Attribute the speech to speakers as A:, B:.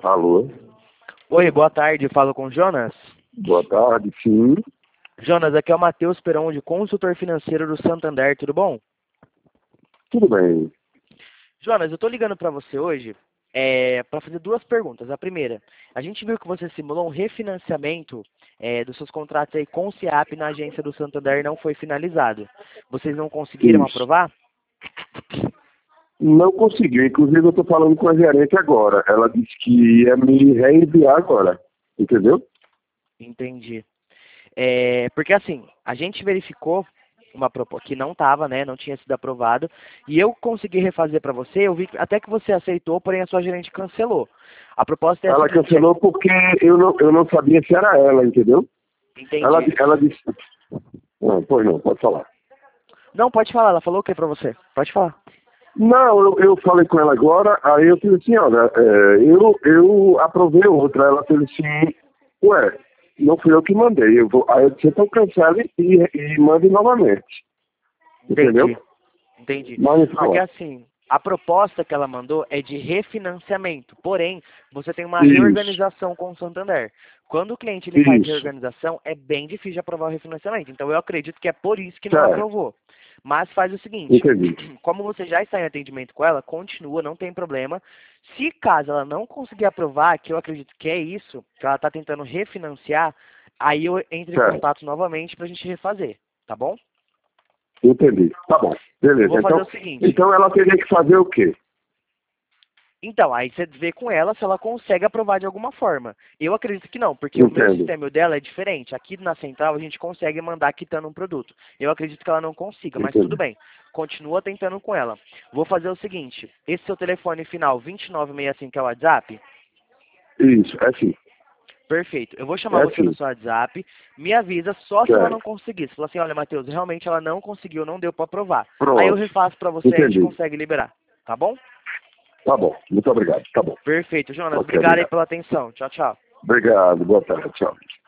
A: Alô?
B: Oi, boa tarde, falo com o Jonas.
A: Boa tarde, sim.
B: Jonas, aqui é o Matheus Peron, de consultor financeiro do Santander, tudo bom?
A: Tudo bem.
B: Jonas, eu tô ligando para você hoje para fazer duas perguntas. A primeira, a gente viu que você simulou um refinanciamento dos seus contratos aí com o SIAP na agência do Santander e não foi finalizado. Vocês não conseguiram
A: Isso.
B: aprovar?
A: Não conseguiu. Inclusive, eu estou falando com a gerente agora. Ela disse que ia me reenviar agora. Entendeu?
B: Entendi. Porque assim, a gente verificou uma proposta que não estava, né, não tinha sido aprovado, e eu consegui refazer para você, eu vi até que você aceitou, porém a sua gerente cancelou. A proposta é a
A: Ela
B: seguinte,
A: cancelou porque eu não sabia se era ela, entendeu?
B: entendi.
A: Ela disse... Não, pois não, pode falar.
B: Não, pode falar, ela falou o que para você? Pode falar.
A: Não, eu falei com ela agora, aí eu falei assim, olha, eu aprovei outra. Ela falou assim, ué, não fui eu que mandei. Aí eu disse, então cancele e mande novamente. Entendeu?
B: Entendi, entendi.
A: Mas me
B: Porque
A: fala.
B: assim, a proposta que ela mandou é de refinanciamento, porém, você tem uma
A: Isso,
B: reorganização com o Santander. Quando o cliente ele faz
A: isso,
B: reorganização, é bem difícil de aprovar o refinanciamento. Então, eu acredito que é por isso que não
A: certo,
B: aprovou. Mas faz o seguinte,
A: entendi.
B: como você já está em atendimento com ela, continua, não tem problema. Se caso ela não conseguir aprovar, que eu acredito que é isso, que ela está tentando refinanciar, aí eu entro em
A: Certo,
B: contato novamente para a gente refazer, tá bom?
A: entendi. Tá bom,
B: Eu
A: beleza.
B: vou fazer o seguinte.
A: Então ela teria que fazer o quê?
B: Então, aí você vê com ela se ela consegue aprovar de alguma forma. Eu acredito que não, porque o meu
A: Entendo,
B: sistema e o dela é diferente. Aqui na central a gente consegue mandar quitando um produto. Eu acredito que ela não consiga, mas tudo
A: entendi.
B: bem. Continua tentando com ela. Vou fazer o seguinte. Esse seu telefone final 2965 é o WhatsApp?
A: Isso, é sim,
B: Perfeito. Eu vou chamar
A: é
B: você no
A: sim,
B: seu WhatsApp. Me avisa só se ela não
A: certo.
B: conseguir. Você fala assim, olha, Matheus, realmente ela não conseguiu, não deu para aprovar. Aí eu
A: Pronto,
B: refaço para você e a gente
A: entendi.
B: consegue liberar. Tá bom?
A: Tá bom, muito obrigado, tá bom.
B: Perfeito, Jonas.
A: Ok,
B: Obrigado aí
A: obrigado.
B: pela atenção. Tchau, tchau.
A: Obrigado, boa tarde, tchau.